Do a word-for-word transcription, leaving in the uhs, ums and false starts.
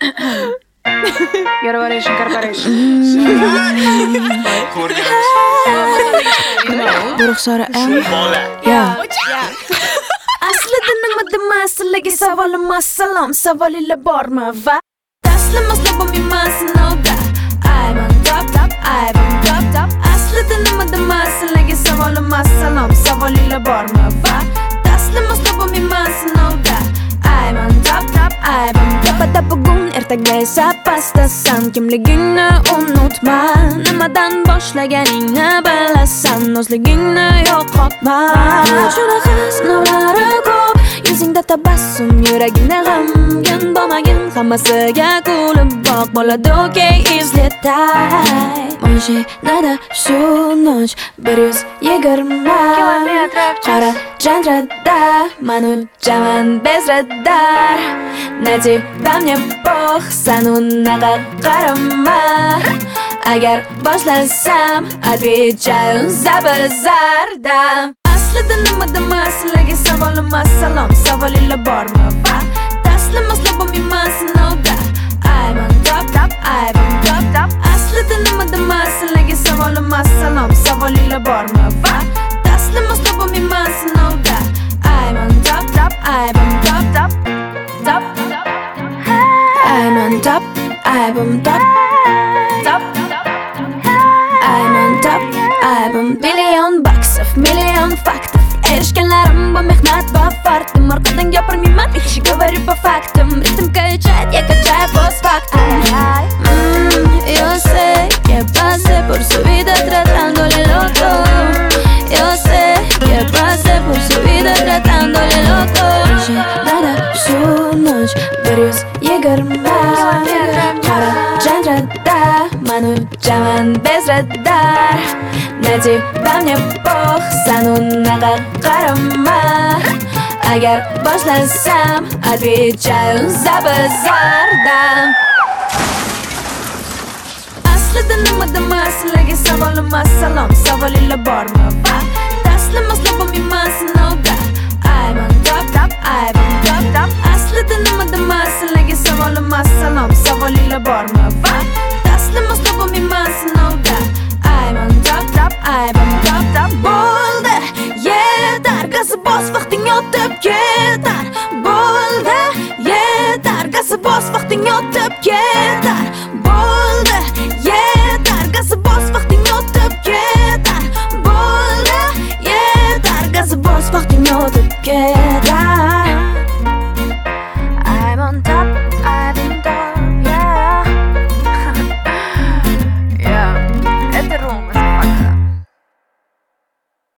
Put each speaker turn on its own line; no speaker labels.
Yarvaration Corporation.
Ruxsora am. Ya. Aslida nimada masalaga savolim assalom, savolinglar bormi va taslimas bo'lmayman sinovda. I'm on top top, I'm on top top. Aslida nimada masalaga savolim assalom, savolinglar bormi va taslimas bo'lmayman sinovda. I'm on top top, I'm on top. Pada bugun ertaga esa pastasan, kimligingni unutma. Nimadan boshlaganingni bilasan, o'zligingni yo'qotma. Shunaqa sinovlari ko'p, yuzingda tabassum, yuragingda g'amgin bo'lmagin. Hammasiga kulib boq, bo'ladi okey, izleтай. Mashinada shu noch bir yuz yigirma qora janrada man uchaman bezradar. Natibam мне похсан, unaqa qarama. Agar boshlasam отвечаю за bazardan. Aslida nimada masalaga savolim assalom, savolinglar bormi va taslimas bo'lmayman sinovda. I'm on top top, I'm on top top. Aslida nimada masalaga savolim assalom, savolinglar bormi va taslimas bo'lmayman sinovda. I'm on top top, I'm on top top. Top I'm on top, I'm on top. Top I'm on top, I'm on billion baksov, million faktов. Erishganlarim bu mehnat va fardim. Orqadan gapirmayman, bir kishi говорю по фактам. Ритм качает, я качаю постфактум. Yo sé que pasé por su vida tratándole loco. Yo sé que pasé por su vida tratándole loco. Nada, shu noch bir yuz yigirma qora janrada man uchaman bezradar. Natibam мне похсан, unaqa qarama. Agar boshlasam отвечаю за bazardan. Aslida nimada masalaga savolim assalom, savolinglar bormi va taslimas bo'lmayman sinovda. I'm on top top, I'm on top top. Aslida nimada masalaga savolim assalom, savolinglar bormi va taslimas bo'lmayman sinovda. I'm on top top, I'm on top top. Bo'ldi, yetar, gazi bos, vaqting o'tib ketar. Bo'ldi, yetar, gazi bos, vaqting o'tib ketar.